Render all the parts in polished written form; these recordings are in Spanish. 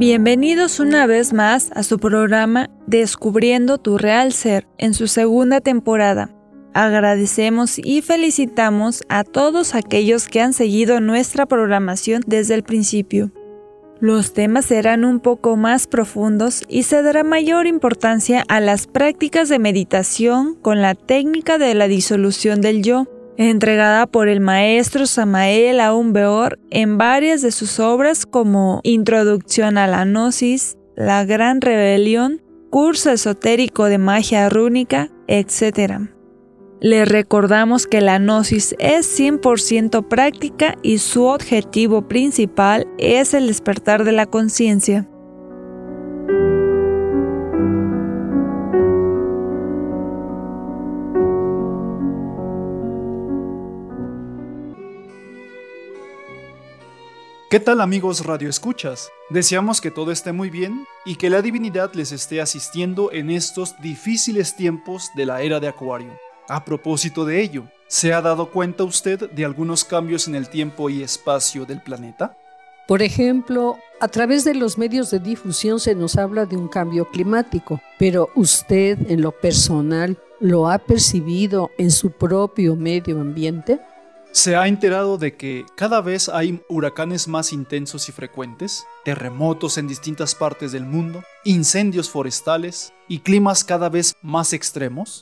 Bienvenidos una vez más a su programa Descubriendo tu Real Ser en su segunda temporada. Agradecemos y felicitamos a todos aquellos que han seguido nuestra programación desde el principio. Los temas serán un poco más profundos y se dará mayor importancia a las prácticas de meditación con la técnica de la disolución del yo, entregada por el maestro Samael Aun Weor en varias de sus obras como Introducción a la Gnosis, La Gran Rebelión, Curso Esotérico de Magia Rúnica, etc. Les recordamos que la Gnosis es 100% práctica y su objetivo principal es el despertar de la conciencia. ¿Qué tal, amigos radioescuchas? Deseamos que todo esté muy bien y que la divinidad les esté asistiendo en estos difíciles tiempos de la era de Acuario. A propósito de ello, ¿se ha dado cuenta usted de algunos cambios en el tiempo y espacio del planeta? Por ejemplo, a través de los medios de difusión se nos habla de un cambio climático, pero usted, en lo personal, ¿lo ha percibido en su propio medio ambiente? ¿Se ha enterado de que cada vez hay huracanes más intensos y frecuentes, terremotos en distintas partes del mundo, incendios forestales y climas cada vez más extremos?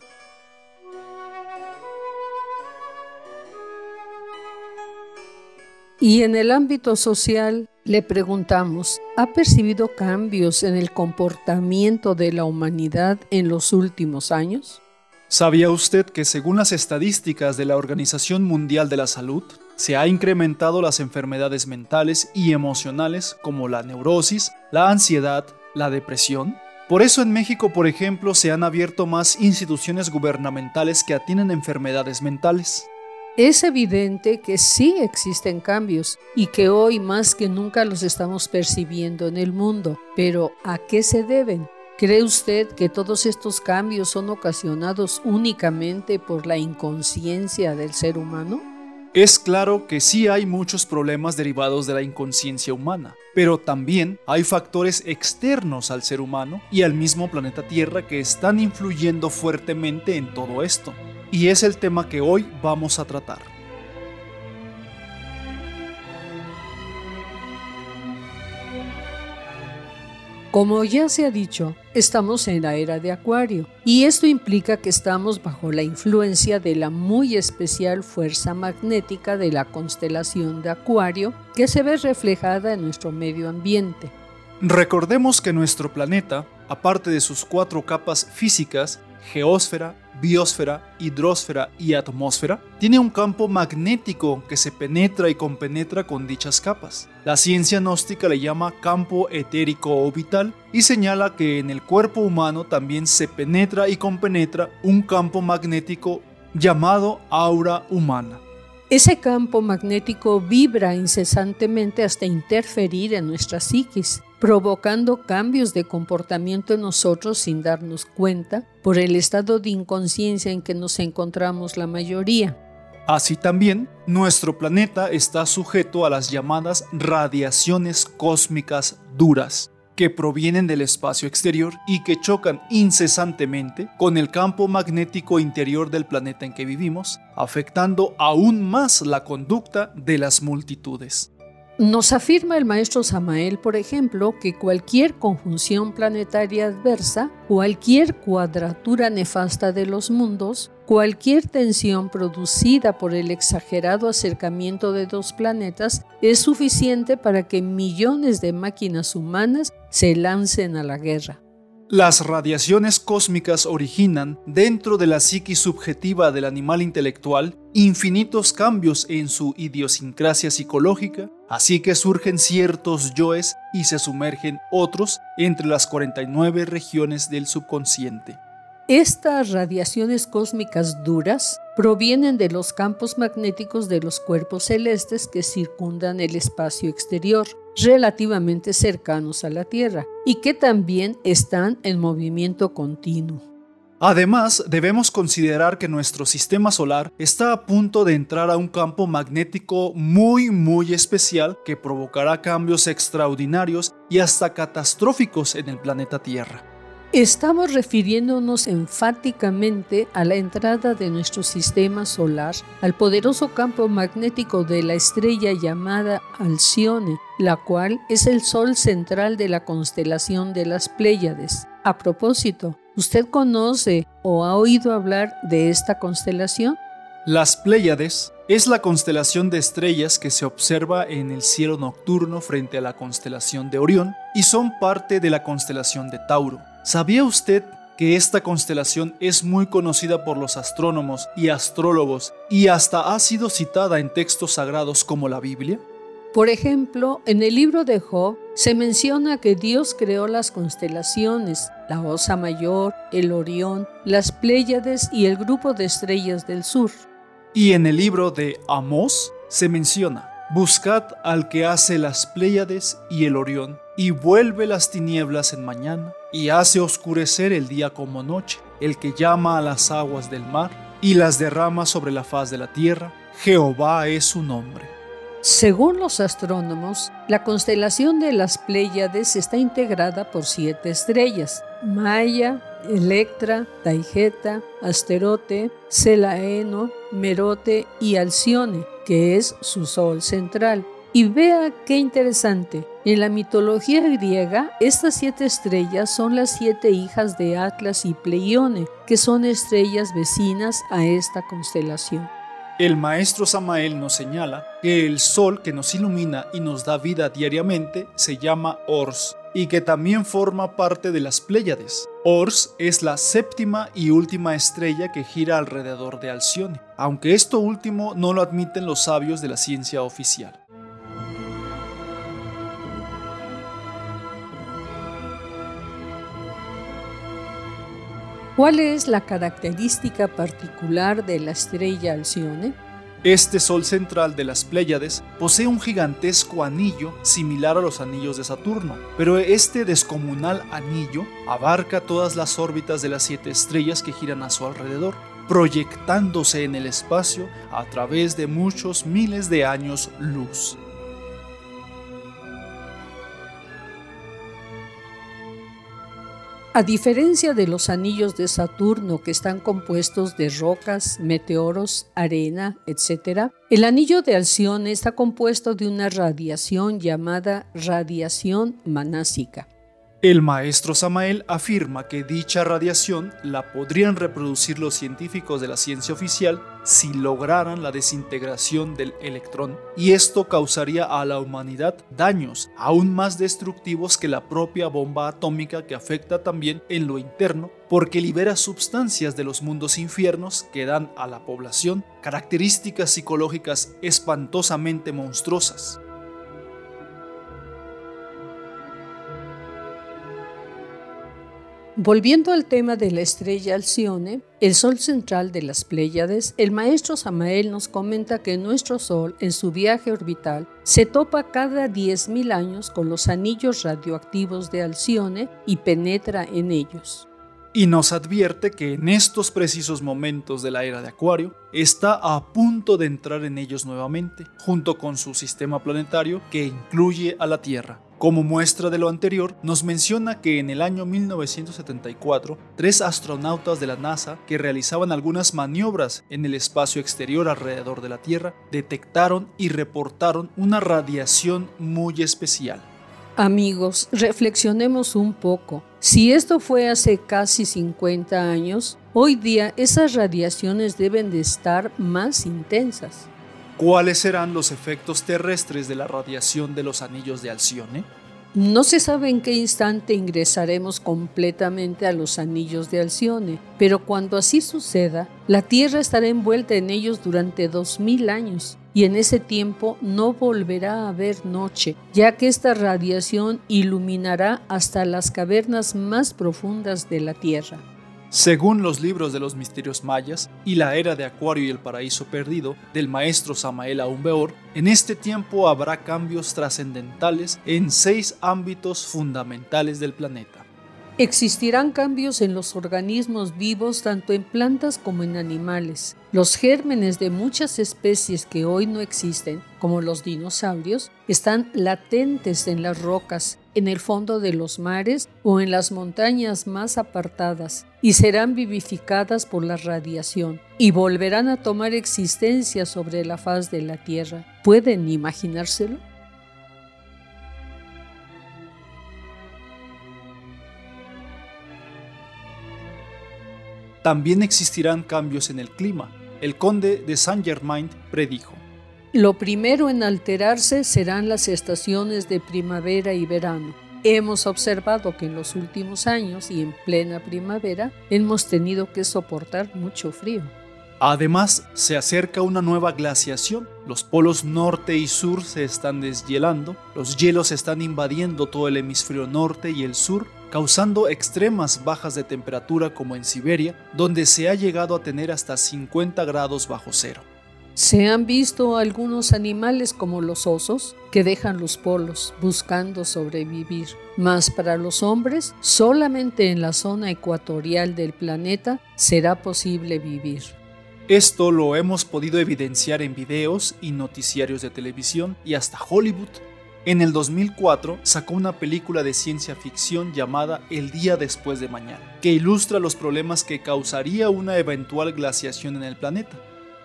Y en el ámbito social, le preguntamos, ¿ha percibido cambios en el comportamiento de la humanidad en los últimos años? ¿Sabía usted que según las estadísticas de la Organización Mundial de la Salud, se ha incrementado las enfermedades mentales y emocionales como la neurosis, la ansiedad, la depresión? Por eso en México, por ejemplo, se han abierto más instituciones gubernamentales que atienden enfermedades mentales. Es evidente que sí existen cambios y que hoy más que nunca los estamos percibiendo en el mundo, pero ¿a qué se deben? ¿Cree usted que todos estos cambios son ocasionados únicamente por la inconsciencia del ser humano? Es claro que sí hay muchos problemas derivados de la inconsciencia humana, pero también hay factores externos al ser humano y al mismo planeta Tierra que están influyendo fuertemente en todo esto. Y es el tema que hoy vamos a tratar. Como ya se ha dicho, estamos en la era de Acuario y esto implica que estamos bajo la influencia de la muy especial fuerza magnética de la constelación de Acuario que se ve reflejada en nuestro medio ambiente. Recordemos que nuestro planeta, aparte de sus 4 capas físicas, geósfera, biosfera, hidrosfera y atmósfera, tiene un campo magnético que se penetra y compenetra con dichas capas. La ciencia gnóstica le llama campo etérico o vital y señala que en el cuerpo humano también se penetra y compenetra un campo magnético llamado aura humana. Ese campo magnético vibra incesantemente hasta interferir en nuestra psiquis, provocando cambios de comportamiento en nosotros sin darnos cuenta por el estado de inconsciencia en que nos encontramos la mayoría. Así también, nuestro planeta está sujeto a las llamadas radiaciones cósmicas duras, que provienen del espacio exterior y que chocan incesantemente con el campo magnético interior del planeta en que vivimos, afectando aún más la conducta de las multitudes. Nos afirma el maestro Samael, por ejemplo, que cualquier conjunción planetaria adversa, cualquier cuadratura nefasta de los mundos, cualquier tensión producida por el exagerado acercamiento de 2 planetas es suficiente para que millones de máquinas humanas se lancen a la guerra. Las radiaciones cósmicas originan, dentro de la psiquis subjetiva del animal intelectual, infinitos cambios en su idiosincrasia psicológica, así que surgen ciertos yoes y se sumergen otros entre las 49 regiones del subconsciente. Estas radiaciones cósmicas duras provienen de los campos magnéticos de los cuerpos celestes que circundan el espacio exterior, relativamente cercanos a la Tierra, y que también están en movimiento continuo. Además, debemos considerar que nuestro sistema solar está a punto de entrar a un campo magnético muy especial que provocará cambios extraordinarios y hasta catastróficos en el planeta Tierra. Estamos refiriéndonos enfáticamente a la entrada de nuestro sistema solar, al poderoso campo magnético de la estrella llamada Alcione, la cual es el sol central de la constelación de las Pléyades. A propósito, ¿usted conoce o ha oído hablar de esta constelación? Las Pléyades es la constelación de estrellas que se observa en el cielo nocturno frente a la constelación de Orión y son parte de la constelación de Tauro. ¿Sabía usted que esta constelación es muy conocida por los astrónomos y astrólogos y hasta ha sido citada en textos sagrados como la Biblia? Por ejemplo, en el libro de Job se menciona que Dios creó las constelaciones, la Osa Mayor, el Orión, las Pléyades y el grupo de estrellas del sur. Y en el libro de Amós se menciona: buscad al que hace las Pléyades y el Orión, y vuelve las tinieblas en mañana, y hace oscurecer el día como noche, el que llama a las aguas del mar, y las derrama sobre la faz de la tierra. Jehová es su nombre. Según los astrónomos, la constelación de las Pléyades está integrada por 7 estrellas: Maya, Electra, Taygeta, Asterote, Selaeno, Merote y Alcione, que es su sol central. Y vea qué interesante, en la mitología griega, estas 7 estrellas son las 7 hijas de Atlas y Pleione, que son estrellas vecinas a esta constelación. El maestro Samael nos señala que el sol que nos ilumina y nos da vida diariamente se llama Ors y que también forma parte de las Pléyades. Ors es la 7ª y última estrella que gira alrededor de Alcione, aunque esto último no lo admiten los sabios de la ciencia oficial. ¿Cuál es la característica particular de la estrella Alcione? Este sol central de las Pléyades posee un gigantesco anillo similar a los anillos de Saturno, pero este descomunal anillo abarca todas las órbitas de las 7 estrellas que giran a su alrededor, proyectándose en el espacio a través de muchos miles de años luz. A diferencia de los anillos de Saturno, que están compuestos de rocas, meteoros, arena, etc., el anillo de Alcione está compuesto de una radiación llamada radiación manásica. El maestro Samael afirma que dicha radiación la podrían reproducir los científicos de la ciencia oficial si lograran la desintegración del electrón, y esto causaría a la humanidad daños aún más destructivos que la propia bomba atómica, que afecta también en lo interno porque libera sustancias de los mundos infiernos que dan a la población características psicológicas espantosamente monstruosas. Volviendo al tema de la estrella Alcione, el sol central de las Pléyades, el maestro Samael nos comenta que nuestro Sol, en su viaje orbital, se topa cada 10.000 años con los anillos radioactivos de Alcione y penetra en ellos. Y nos advierte que en estos precisos momentos de la era de Acuario está a punto de entrar en ellos nuevamente, junto con su sistema planetario que incluye a la Tierra. Como muestra de lo anterior, nos menciona que en el año 1974, 3 astronautas de la NASA que realizaban algunas maniobras en el espacio exterior alrededor de la Tierra detectaron y reportaron una radiación muy especial. Amigos, reflexionemos un poco. Si esto fue hace casi 50 años, hoy día esas radiaciones deben de estar más intensas. ¿Cuáles serán los efectos terrestres de la radiación de los anillos de Alcione? No se sabe en qué instante ingresaremos completamente a los anillos de Alcione, pero cuando así suceda, la Tierra estará envuelta en ellos durante 2000 años, y en ese tiempo no volverá a haber noche, ya que esta radiación iluminará hasta las cavernas más profundas de la Tierra. Según los libros de los misterios mayas y la era de Acuario y el paraíso perdido del maestro Samael Aún-Weor, en este tiempo habrá cambios trascendentales en 6 ámbitos fundamentales del planeta. Existirán cambios en los organismos vivos tanto en plantas como en animales. Los gérmenes de muchas especies que hoy no existen, como los dinosaurios, están latentes en las rocas, en el fondo de los mares o en las montañas más apartadas, y serán vivificadas por la radiación y volverán a tomar existencia sobre la faz de la Tierra. ¿Pueden imaginárselo? También existirán cambios en el clima. El conde de Saint-Germain predijo: lo primero en alterarse serán las estaciones de primavera y verano. Hemos observado que en los últimos años y en plena primavera hemos tenido que soportar mucho frío. Además, se acerca una nueva glaciación. Los polos norte y sur se están deshielando, los hielos están invadiendo todo el hemisferio norte y el sur, causando extremas bajas de temperatura como en Siberia, donde se ha llegado a tener hasta 50 grados bajo cero. Se han visto algunos animales como los osos que dejan los polos buscando sobrevivir, mas para los hombres solamente en la zona ecuatorial del planeta será posible vivir. Esto lo hemos podido evidenciar en videos y noticiarios de televisión y hasta Hollywood. En el 2004 sacó una película de ciencia ficción llamada El día después de mañana, que ilustra los problemas que causaría una eventual glaciación en el planeta.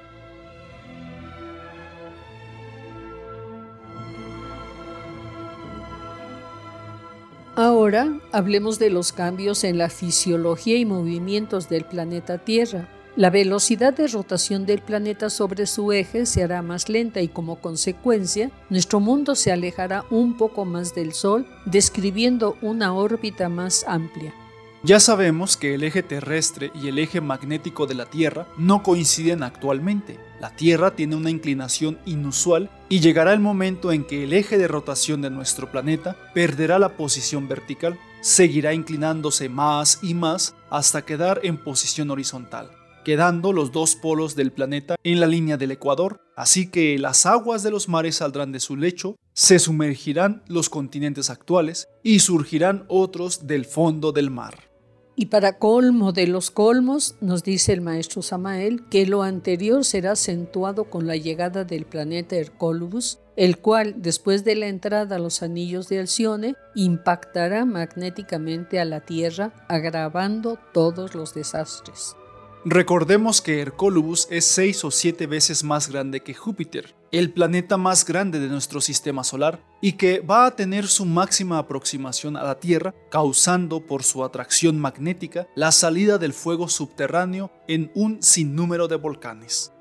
Ahora hablemos de los cambios en la fisiología y movimientos del planeta Tierra. La velocidad de rotación del planeta sobre su eje se hará más lenta y como consecuencia, nuestro mundo se alejará un poco más del Sol, describiendo una órbita más amplia. Ya sabemos que el eje terrestre y el eje magnético de la Tierra no coinciden actualmente. La Tierra tiene una inclinación inusual y llegará el momento en que el eje de rotación de nuestro planeta perderá la posición vertical, seguirá inclinándose más y más hasta quedar en posición horizontal, quedando los dos polos del planeta en la línea del ecuador, así que las aguas de los mares saldrán de su lecho, se sumergirán los continentes actuales y surgirán otros del fondo del mar. Y para colmo de los colmos, nos dice el maestro Samael que lo anterior será acentuado con la llegada del planeta Hercólubus, el cual, después de la entrada a los anillos de Alcione, impactará magnéticamente a la Tierra, agravando todos los desastres. Recordemos que Hercólubus es 6 o 7 veces más grande que Júpiter, el planeta más grande de nuestro sistema solar, y que va a tener su máxima aproximación a la Tierra, causando por su atracción magnética la salida del fuego subterráneo en un sinnúmero de volcanes.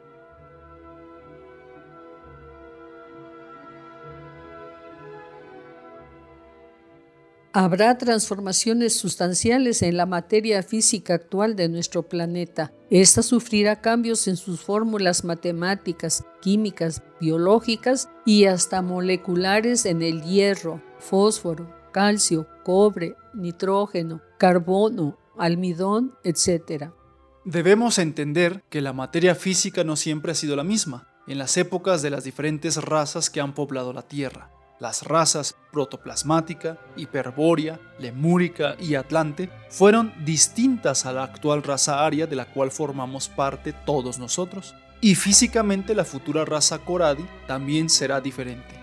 Habrá transformaciones sustanciales en la materia física actual de nuestro planeta. Esta sufrirá cambios en sus fórmulas matemáticas, químicas, biológicas y hasta moleculares en el hierro, fósforo, calcio, cobre, nitrógeno, carbono, almidón, etc. Debemos entender que la materia física no siempre ha sido la misma en las épocas de las diferentes razas que han poblado la Tierra. Las razas protoplasmática, hiperbórea, lemúrica y atlante fueron distintas a la actual raza aria de la cual formamos parte todos nosotros. Y físicamente la futura raza Coradi también será diferente.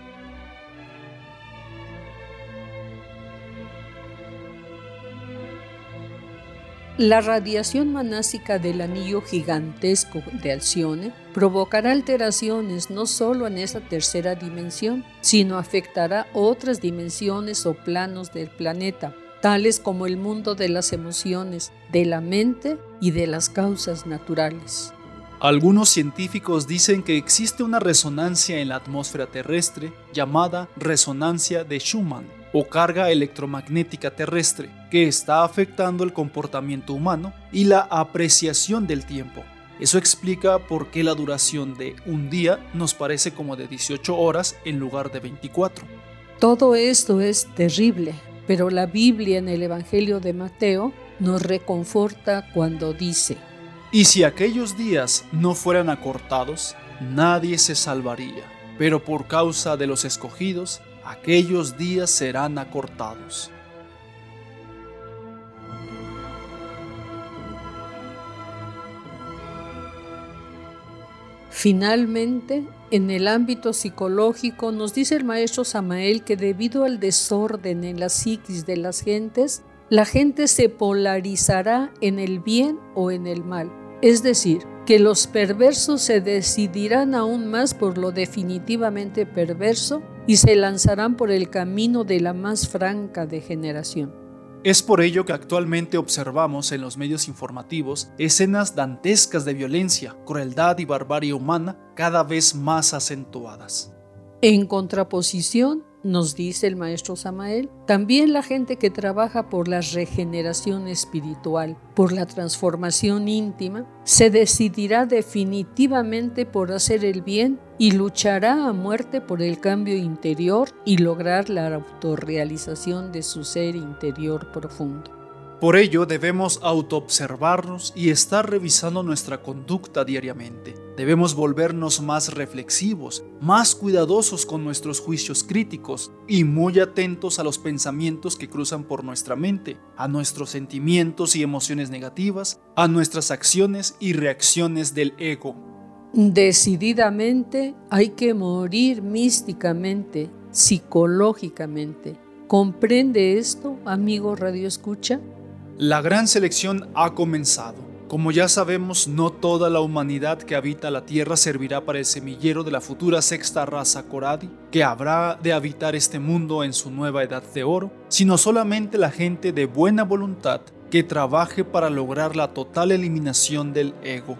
La radiación manásica del anillo gigantesco de Alcione provocará alteraciones no solo en esa tercera dimensión, sino afectará otras dimensiones o planos del planeta, tales como el mundo de las emociones, de la mente y de las causas naturales. Algunos científicos dicen que existe una resonancia en la atmósfera terrestre llamada resonancia de Schumann o carga electromagnética terrestre que está afectando el comportamiento humano y la apreciación del tiempo. Eso explica por qué la duración de un día nos parece como de 18 horas en lugar de 24. Todo esto es terrible, pero la Biblia en el Evangelio de Mateo nos reconforta cuando dice: y si aquellos días no fueran acortados, nadie se salvaría, pero por causa de los escogidos, aquellos días serán acortados. Finalmente, en el ámbito psicológico, nos dice el maestro Samael que debido al desorden en la psiquis de las gentes, la gente se polarizará en el bien o en el mal. Es decir, que los perversos se decidirán aún más por lo definitivamente perverso y se lanzarán por el camino de la más franca degeneración. Es por ello que actualmente observamos en los medios informativos escenas dantescas de violencia, crueldad y barbarie humana cada vez más acentuadas. En contraposición, nos dice el maestro Samael, también la gente que trabaja por la regeneración espiritual, por la transformación íntima, se decidirá definitivamente por hacer el bien y luchará a muerte por el cambio interior y lograr la autorrealización de su ser interior profundo. Por ello debemos autoobservarnos y estar revisando nuestra conducta diariamente. Debemos volvernos más reflexivos, más cuidadosos con nuestros juicios críticos y muy atentos a los pensamientos que cruzan por nuestra mente, a nuestros sentimientos y emociones negativas, a nuestras acciones y reacciones del ego. Decididamente hay que morir místicamente, psicológicamente. ¿Comprende esto, amigo Radio Escucha? La gran selección ha comenzado. Como ya sabemos, no toda la humanidad que habita la Tierra servirá para el semillero de la futura sexta raza Koradi, que habrá de habitar este mundo en su nueva edad de oro, sino solamente la gente de buena voluntad que trabaje para lograr la total eliminación del ego.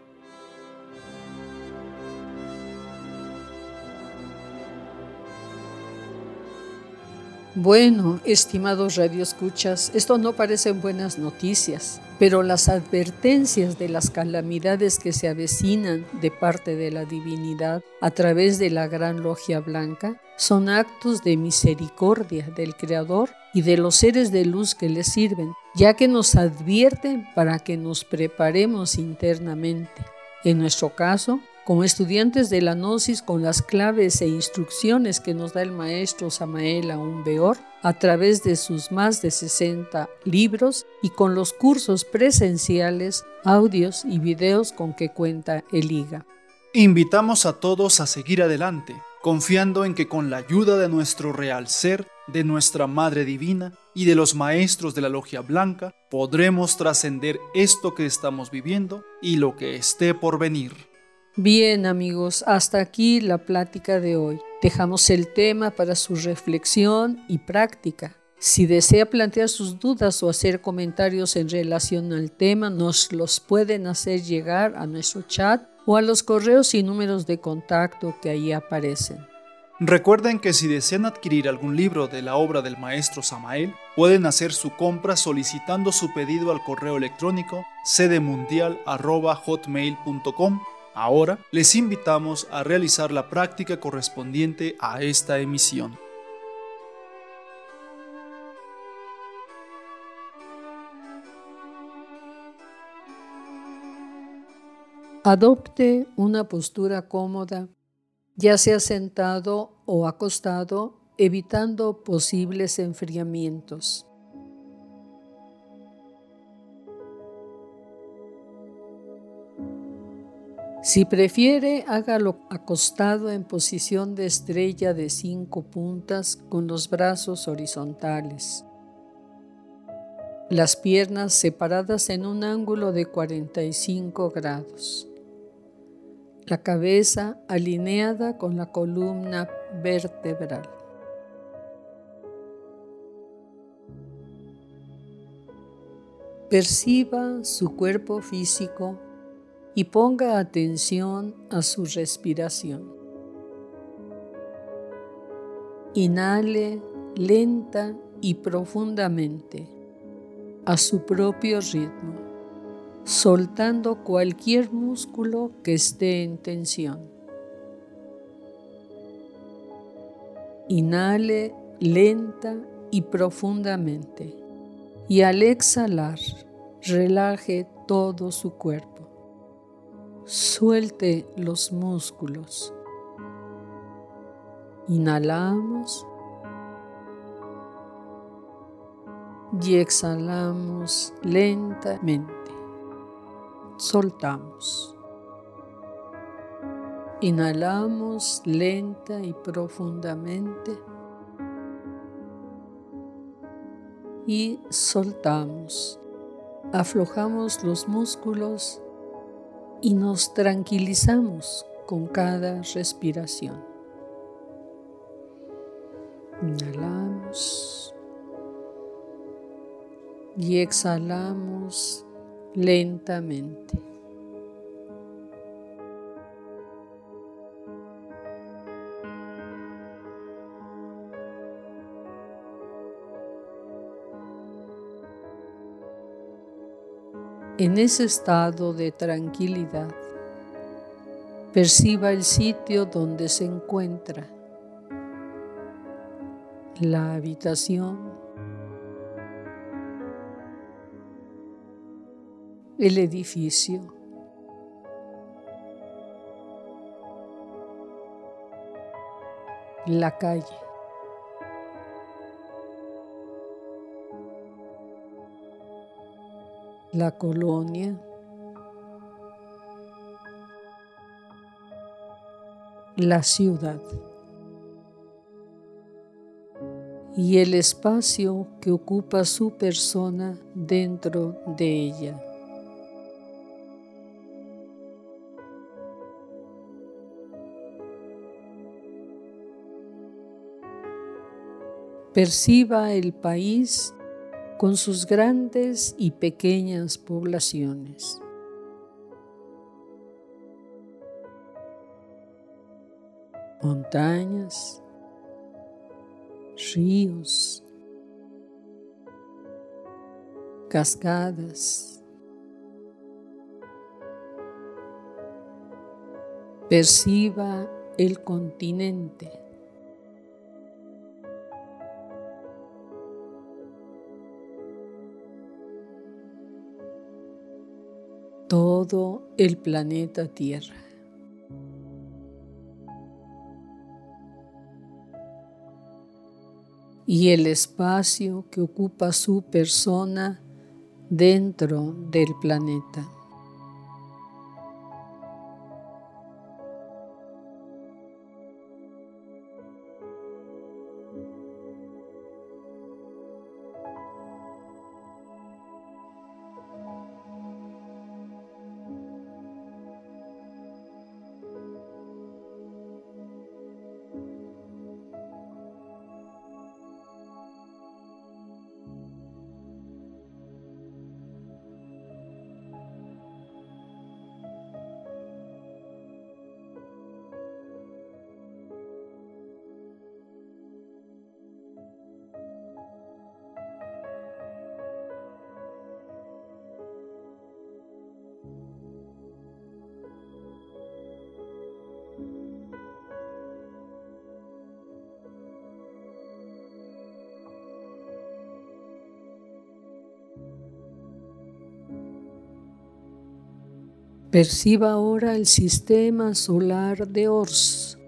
Bueno, estimados radioescuchas, esto no parecen buenas noticias, pero las advertencias de las calamidades que se avecinan de parte de la divinidad a través de la Gran Logia Blanca son actos de misericordia del Creador y de los seres de luz que le sirven, ya que nos advierten para que nos preparemos internamente. En nuestro caso, como estudiantes de la Gnosis, con las claves e instrucciones que nos da el maestro Samael Aún Weor a través de sus más de 60 libros y con los cursos presenciales, audios y videos con que cuenta el IGA. Invitamos a todos a seguir adelante, confiando en que con la ayuda de nuestro real ser, de nuestra Madre Divina y de los maestros de la Logia Blanca, podremos trascender esto que estamos viviendo y lo que esté por venir. Bien, amigos, hasta aquí la plática de hoy. Dejamos el tema para su reflexión y práctica. Si desea plantear sus dudas o hacer comentarios en relación al tema, nos los pueden hacer llegar a nuestro chat o a los correos y números de contacto que ahí aparecen. Recuerden que si desean adquirir algún libro de la obra del maestro Samael, pueden hacer su compra solicitando su pedido al correo electrónico sedemundial@hotmail.com. Ahora les invitamos a realizar la práctica correspondiente a esta emisión. Adopte una postura cómoda, ya sea sentado o acostado, evitando posibles enfriamientos. Si prefiere, hágalo acostado en posición de estrella de 5 puntas con los brazos horizontales. Las piernas separadas en un ángulo de 45 grados. La cabeza alineada con la columna vertebral. Perciba su cuerpo físico y ponga atención a su respiración. Inhale lenta y profundamente, a su propio ritmo, soltando cualquier músculo que esté en tensión. Inhale lenta y profundamente, y al exhalar, relaje todo su cuerpo. Suelte los músculos. Inhalamos y exhalamos lentamente. Soltamos. Inhalamos lenta y profundamente y soltamos. Aflojamos los músculos y nos tranquilizamos con cada respiración. Inhalamos y exhalamos lentamente. En ese estado de tranquilidad, perciba el sitio donde se encuentra, la habitación, el edificio, la calle. La colonia, la ciudad y el espacio que ocupa su persona dentro de ella. Perciba el país con sus grandes y pequeñas poblaciones. Montañas, ríos, cascadas. Perciba el continente. Todo el planeta Tierra. Y el espacio que ocupa su persona dentro del planeta. Perciba ahora el sistema solar de Ors,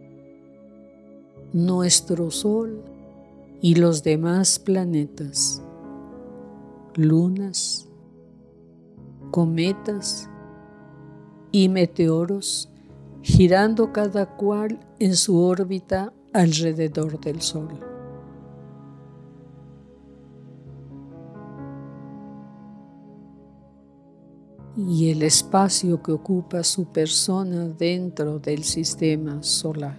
nuestro Sol y los demás planetas, lunas, cometas y meteoros, girando cada cual en su órbita alrededor del Sol. Y el espacio que ocupa su persona dentro del sistema solar.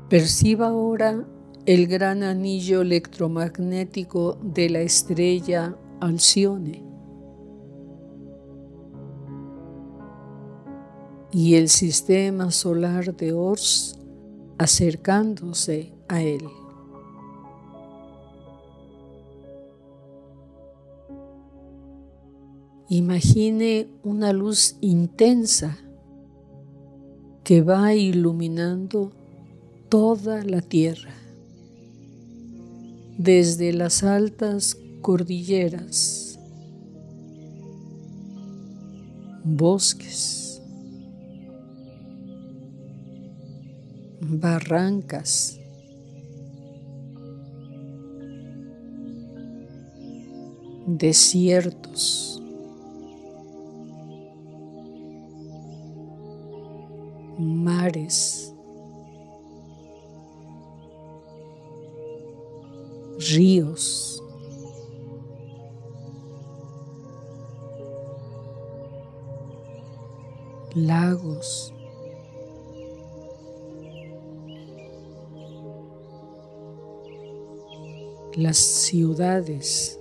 Perciba ahora el gran anillo electromagnético de la estrella Alcione y el sistema solar de Ors acercándose a él. Imagine una luz intensa que va iluminando toda la Tierra, desde las altas cordilleras, bosques, barrancas, desiertos, mares, ríos, lagos, las ciudades,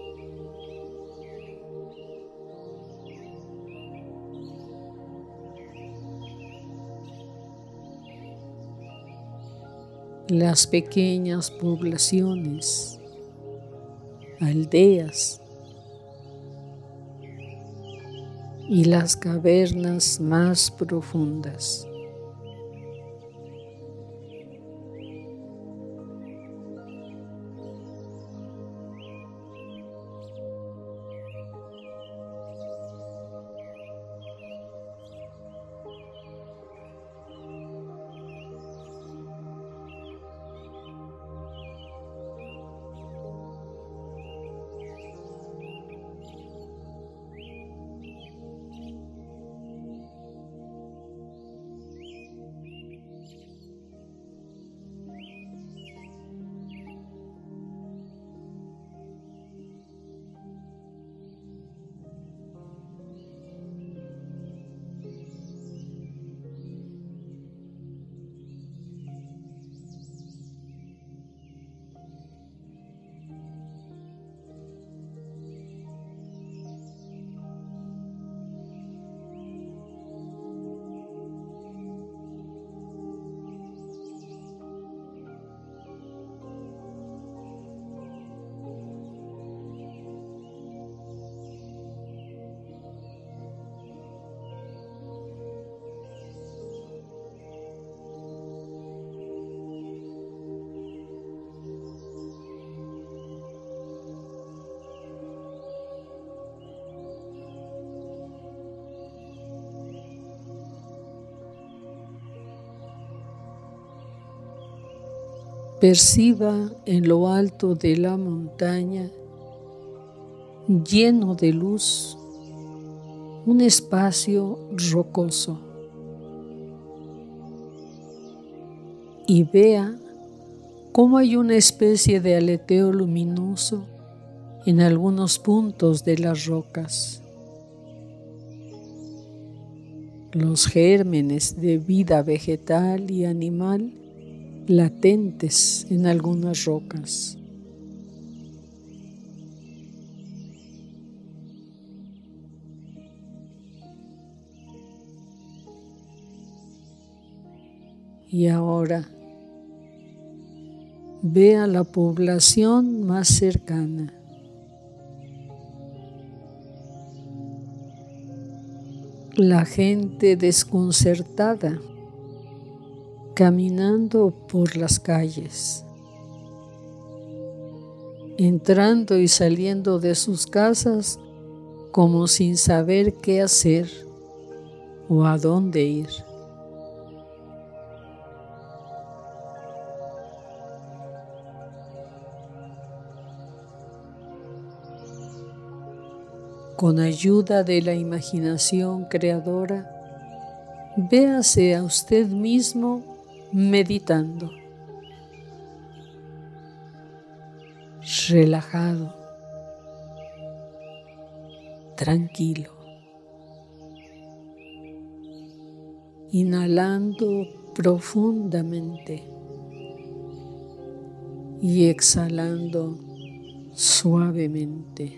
las pequeñas poblaciones, aldeas y las cavernas más profundas. Perciba en lo alto de la montaña, lleno de luz, un espacio rocoso y vea cómo hay una especie de aleteo luminoso en algunos puntos de las rocas. Los gérmenes de vida vegetal y animal latentes en algunas rocas. Y ahora vea la población más cercana. La gente desconcertada caminando por las calles, entrando y saliendo de sus casas como sin saber qué hacer o a dónde ir. Con ayuda de la imaginación creadora, véase a usted mismo meditando, relajado, tranquilo, inhalando profundamente y exhalando suavemente.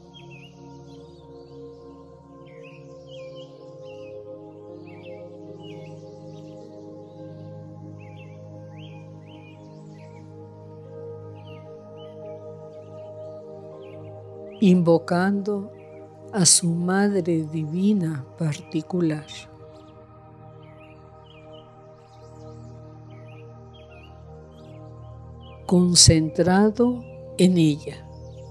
Invocando a su Madre Divina particular. Concentrado en ella.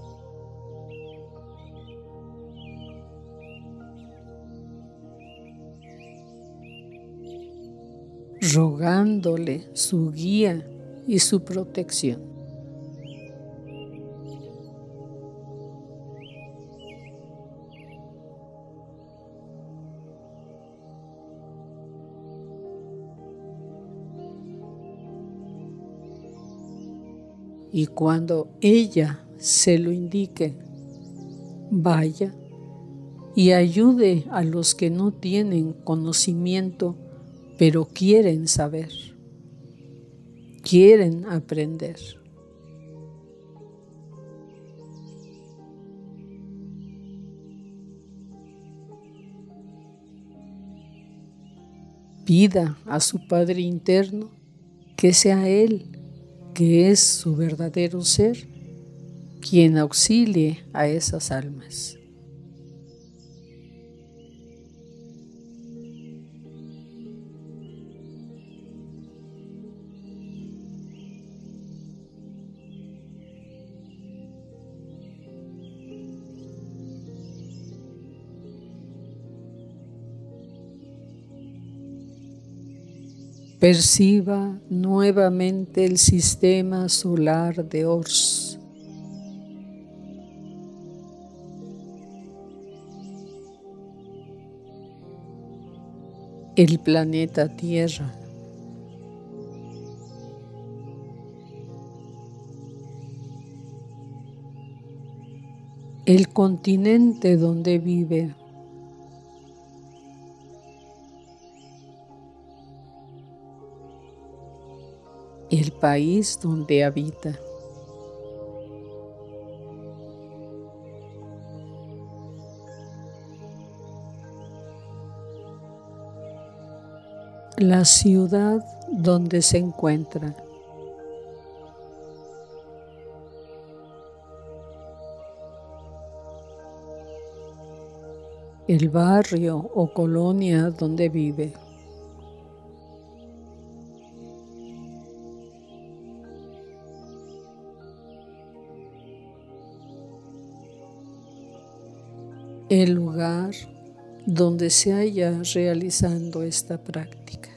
Rogándole su guía y su protección. Y cuando ella se lo indique, vaya y ayude a los que no tienen conocimiento, pero quieren saber, quieren aprender. Pida a su Padre interno que sea Él, que es su verdadero ser, quien auxilie a esas almas. Perciba nuevamente el sistema solar de Ors. El planeta Tierra. El continente donde vive. El país donde habita. La ciudad donde se encuentra. El barrio o colonia donde vive. El lugar donde se haya realizando esta práctica.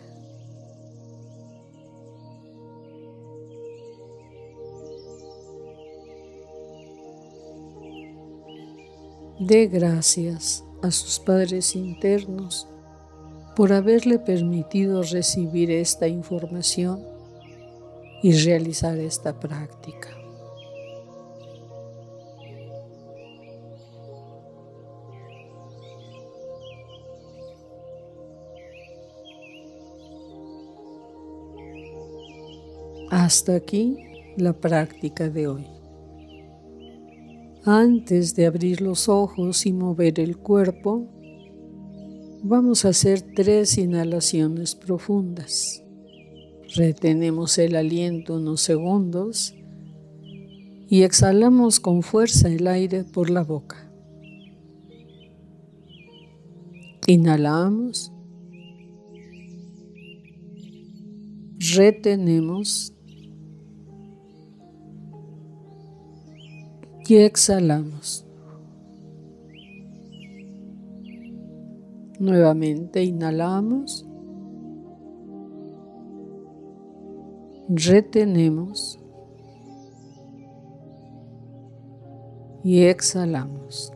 Dé gracias a sus padres internos por haberle permitido recibir esta información y realizar esta práctica. Hasta aquí la práctica de hoy. Antes de abrir los ojos y mover el cuerpo, vamos a hacer 3 inhalaciones profundas. Retenemos el aliento unos segundos y exhalamos con fuerza el aire por la boca. Inhalamos, retenemos y exhalamos. Nuevamente inhalamos, retenemos y exhalamos.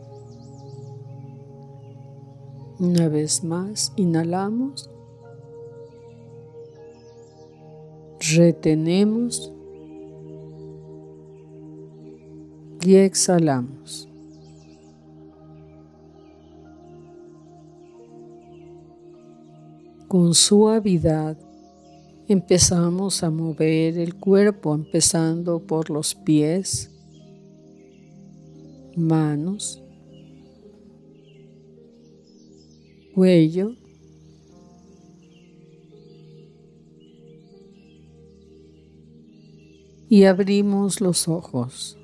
Una vez más, inhalamos, retenemos y exhalamos. Con suavidad Empezamos a mover el cuerpo, empezando por los pies, manos, cuello, y abrimos los ojos.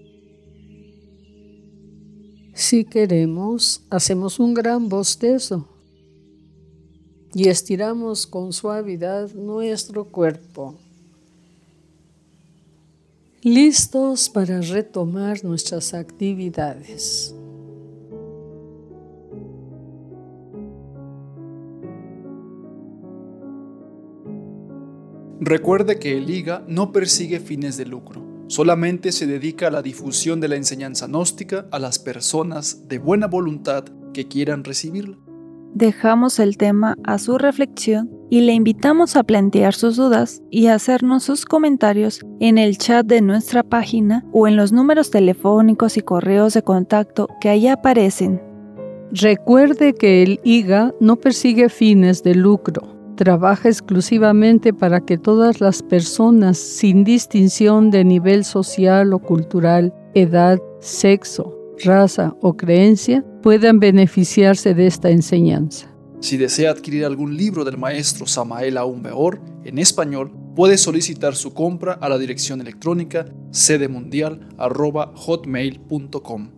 Si queremos, hacemos un gran bostezo y estiramos con suavidad nuestro cuerpo, listos para retomar nuestras actividades. Recuerde que el IGA no persigue fines de lucro, solamente se dedica a la difusión de la enseñanza gnóstica a las personas de buena voluntad que quieran recibirla. Dejamos el tema a su reflexión y le invitamos a plantear sus dudas y a hacernos sus comentarios en el chat de nuestra página o en los números telefónicos y correos de contacto que ahí aparecen. Recuerde que el IGA no persigue fines de lucro. Trabaja exclusivamente para que todas las personas, sin distinción de nivel social o cultural, edad, sexo, raza o creencia, puedan beneficiarse de esta enseñanza. Si desea adquirir algún libro del maestro Samael Aún Weor en español, puede solicitar su compra a la dirección electrónica sedemundial@hotmail.com.